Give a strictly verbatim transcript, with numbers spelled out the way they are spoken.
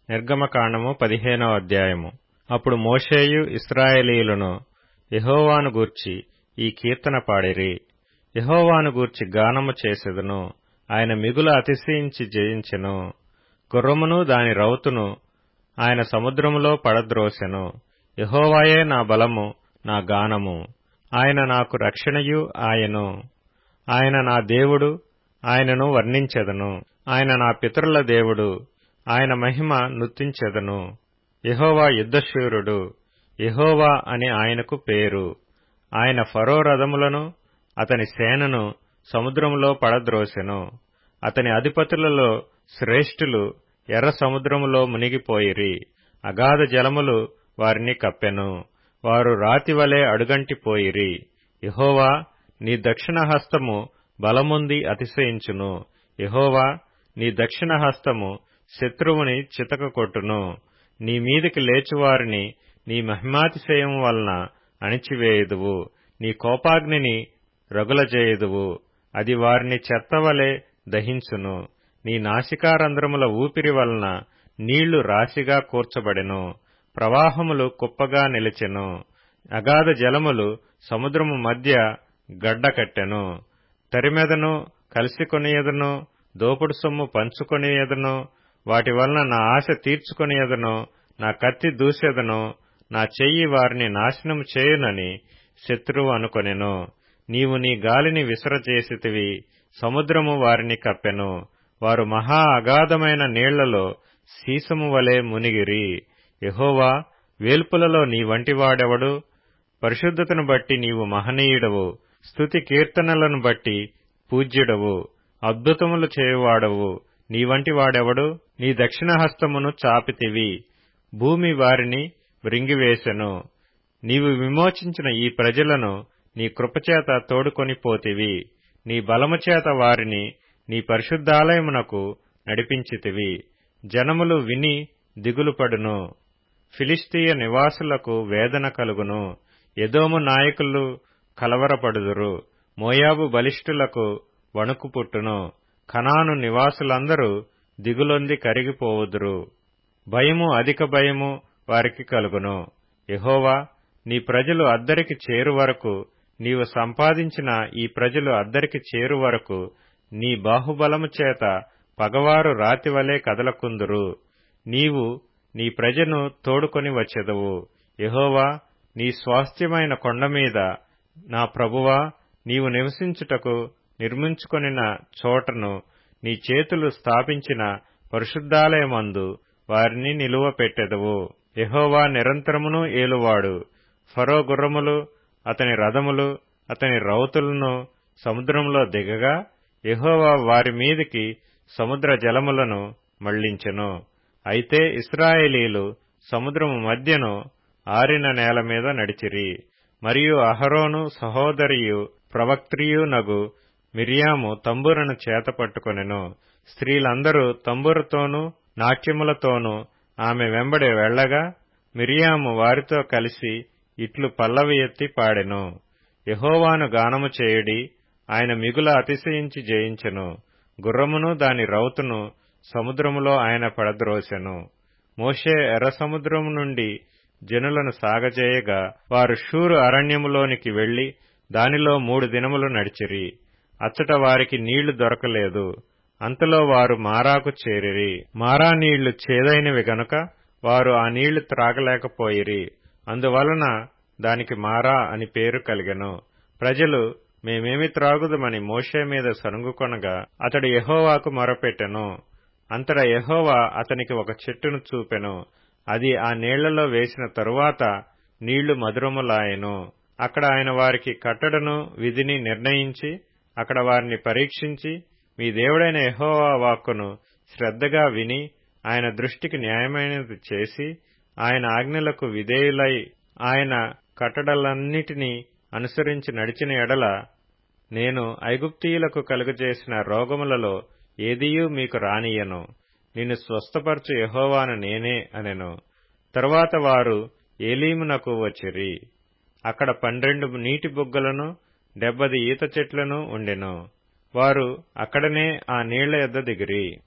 నిర్గమకాండము పదిహేనవ అధ్యాయము. అప్పుడు మోషేయు ఇశ్రాయేలీయులను యెహోవాను గూర్చి ఈ కీర్తన పాడిరి. యెహోవాను గూర్చి గానము చేసెదను, ఆయన మిగుల అతిశయించి జయించెను. గుర్రమును దాని రౌతును ఆయన సముద్రములో పడద్రోసెను. యెహోవాయే నా బలము, నా గానము, ఆయన నాకు రక్షణయు ఆయను. ఆయన నా దేవుడు, ఆయనను వర్ణించెదను. ఆయన నా పితరుల దేవుడు, ఆయన మహిమ నుతించెదను. యెహోవా యుద్ధశూరుడు, యెహోవా అని ఆయనకు పేరు. ఆయన ఫరో రథములను అతని సేనను సముద్రములో పడద్రోసెను. అతని అధిపతులలో శ్రేష్ఠులు ఎర్ర సముద్రములో మునిగిపోయిరి. అగాధ జలములు వారిని కప్పెను. వారు రాతివలె అడుగంటిపోయిరి. యెహోవా, నీ దక్షిణ హస్తము బలముంది అతిశయించును. యెహోవా, నీ దక్షిణ హస్తము శత్రువుని చితకకొట్టును. నీ మీదికి లేచువారిని నీ మహిమాతిశయము వలన అణిచివేయుదువు. నీ కోపాగ్నిని రగులజేయుదువు, అది వారిని చెత్తవలె దహించును. నీ నాసికారంధ్రముల ఊపిరి వలన నీళ్లు రాశిగా కూర్చబడెను. ప్రవాహములు కుప్పగా నిలిచెను. అగాధ జలములు సముద్రము మధ్య గడ్డకట్టెను. తరిమెదను, కలిసికొనియదను, దోపుడు సొమ్ము పంచుకొనియదను, వాటి వలన నా ఆశ తీర్చుకొనియదను, నా కత్తి దూసెదను, నా చెయ్యి వారిని నాశనము చేయునని శత్రువు అనుకొనెను. నీవు నీ గాలిని విసరచేసితివి, సముద్రము వారిని కప్పెను. వారు మహా అగాధమైన నీళ్లలో సీసము వలె మునిగిరి. యెహోవా, వేల్పులలో నీ వంటివాడెవడు? పరిశుద్ధతను బట్టి నీవు మహనీయుడవు. స్తుతి కీర్తనలను బట్టి పూజ్యుడవు. అద్భుతములు చేయువాడవు. నీ వంటి వాడెవడు? నీ దక్షిణ హస్తమును చాపితివి, భూమి వారిని వ్రింగివేసెను. నీవు విమోచించిన ఈ ప్రజలను నీ కృపచేత తోడుకొని పోతివి. నీ బలముచేత వారిని నీ పరిశుద్ధాలయమునకు నడిపించితివి. జనములు విని దిగులుపడును. ఫిలిష్తీయ నివాసులకు వేదన కలుగును. ఎదోము నాయకులు కలవరపడుదురు. మోయాబు బలిష్ఠులకు వణుకు పుట్టును. కనాను నివాసులందరూ దిగులొంది కరిగిపోవుదురు. భయము, అధిక భయము వారికి కలుగును. యెహోవా, నీ ప్రజలు అద్దరికి చేరు వరకు, నీవు సంపాదించిన ఈ ప్రజలు అద్దరికి చేరు వరకు నీ బాహుబలము చేత పగవారు రాతివలే కదలకుందురు. నీవు నీ ప్రజను తోడుకొని వచ్చెదవు. యెహోవా, నీ స్వాస్థ్యమైన కొండమీద నా ప్రభువా, నీవు నివసించుటకు నిర్మించుకొనిన చోటను, నీ చేతులు స్థాపించిన పరిశుద్ధాలయమందు వారిని నిలువ పెట్టెదవు. యెహోవా నిరంతరమును ఏలువాడు. ఫరో గుర్రములు, అతని రథములు, అతని రౌతులను సముద్రంలో దిగగా యెహోవా వారి మీదికి సముద్ర జలములను మళ్లించెను. అయితే ఇశ్రాయేలీలు సముద్రము మధ్యను ఆరిన నేల మీద నడిచిరి. మరియు అహరోను సహోదరియు ప్రవక్త్రియు నగు మిర్యాము తంబురను చేత పట్టుకొనెను. స్త్రీలందరూ తంబురతోనూ నాట్యములతోనూ ఆమె వెంబడి వెళ్లగా మిర్యాము వారితో కలిసి ఇట్లు పల్లవి ఎత్తి పాడెను. యెహోవాను గానము చేయుడి, ఆయన మిగుల అతిశయించి జయించెను. గుర్రమును దాని రౌతును సముద్రములో ఆయన పడద్రోసెను. మోషే ఎర్ర సముద్రము నుండి జనులను సాగజేయగా వారు షూరు అరణ్యములోనికి వెళ్లి దానిలో మూడు దినములు నడిచిరి. అచ్చట వారికి నీళ్లు దొరకలేదు. అంతలో వారు మారాకు చేరిరి. మారా నీళ్లు చేదైనవి గనుక వారు ఆ నీళ్లు త్రాగలేకపోయిరి. అందువలన దానికి మారా అని పేరు కలిగెను. ప్రజలు, మేమేమి త్రాగుదమని మోషే మీద సనుగుకొనగా అతడు యెహోవాకు మొరపెట్టెను. అంతటా యెహోవా అతనికి ఒక చెట్టును చూపెను. అది ఆ నీళ్లలో వేసిన తరువాత నీళ్లు మధురములాయెను. అక్కడ ఆయన వారికి కట్టడను విధిని నిర్ణయించి అక్కడ వారిని పరీక్షించి, మీ దేవుడైన యెహోవా వాక్కును శ్రద్ధగా విని ఆయన దృష్టికి న్యాయమైనది చేసి ఆయన ఆజ్ఞలకు విధేయులై ఆయన కట్టడలన్నిటినీ అనుసరించి నడిచిన ఎడల నేను ఐగుప్తీయులకు కలుగజేసిన రోగములలో ఏదియూ మీకు రానియ్యను. నిన్ను స్వస్థపరచు యెహోవాను నేనే అనెను. తరువాత వారు ఏలీమునకు వచ్చిరి. అక్కడ పన్నెండు నీటి బుగ్గలను డెబ్బది ఈత చెట్లను ఉండెను. వారు అక్కడనే ఆ నీళ్ల యొద్ద దిగిరి.